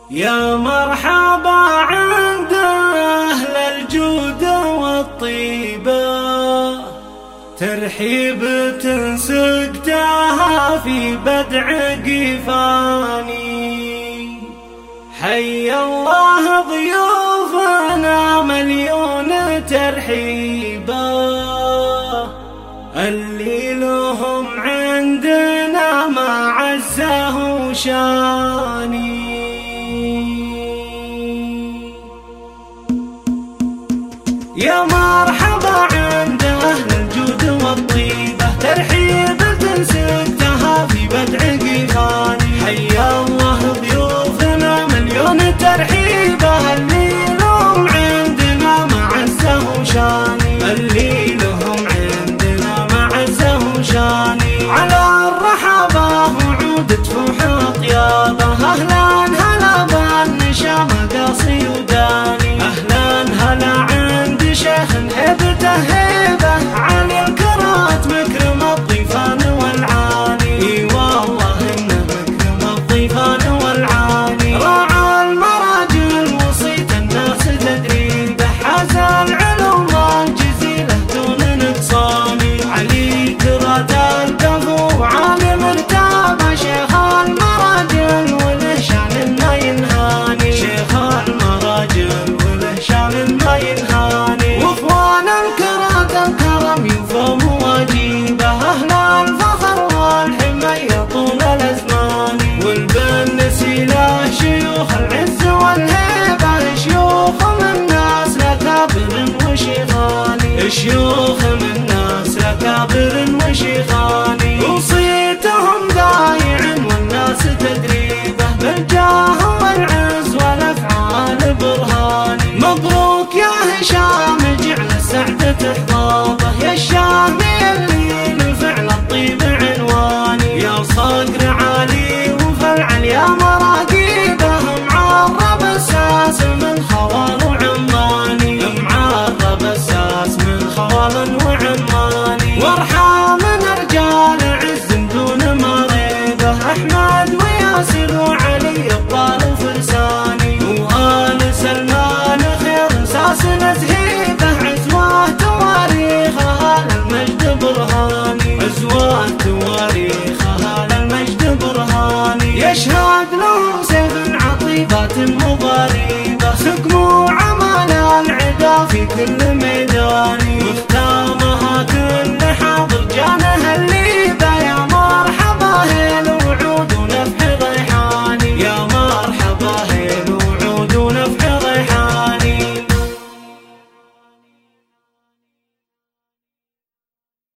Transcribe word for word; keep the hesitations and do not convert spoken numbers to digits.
يا مرحبا عند أهل الجود والطيبة، ترحيب سقتها في بدع قفاني. حي الله ضيوفنا مليون ترحيبا، اللي لهم عندنا ما عزه شاني. يا مرحبا عند أهل الجود والطيبة، ترحيب سقتها في بدع قفاني. حي الله ضيوفنا مليون ترحيبة، اللي لهم عندنا ما عزه شاني، اللي لهم عندنا ما عزه شاني. على الرحبة وعود تفوح طيابة، أهلا هلا بالنشا مقاصي وداني. أهلا هلا عند شيخ هبته هيبة، علي الكرات مكرم الضيفان والعاني. اي والله انه مكرم الضيفان والعاني. راعى المراجل وصيت الناس تدريبه، حاز العلوم الجزيلة دون نقصان. علي كرات الكفو عالم ارتابه، شيخ المراجل وله شان ما ينهاني. شيخ المراجل وله شان ما ينهاني. واخوان الكرات الكرم يوفى مواجيبه، اهل الفخر والحميه طول الازمان. والبن سيله شيوخ العز والهيبه، شيوخ من ناس لكابر وشيخاني. شيوخ من ناس لكابر وشيخاني. وصيتهم ضايع والناس تدريبه، بالجاه والعز والافعال برهاني. مبروك يا هشام جعل السعدة حضابه، يا الشامي اللي لفعل الطيب عنواني. يا صقر عالي وفلعل يا مراقيبه، معرب الساس من خوال وعماني. معرب الساس من خوال وعماني. وارحام من رجال عز دون مريبه، احمد وياسر وعلي ابطال وفرساني. وآل سلمان خير ساسنة هيبه، عزوة تواريخها للمجد برهاني. عزوة تواريخها للمجد برهاني. يشهد لهم سيف عطيبات مضاريبه، سقموا عمال العدا في كل ميدان. واختامها كل حاضر جانه الليبه،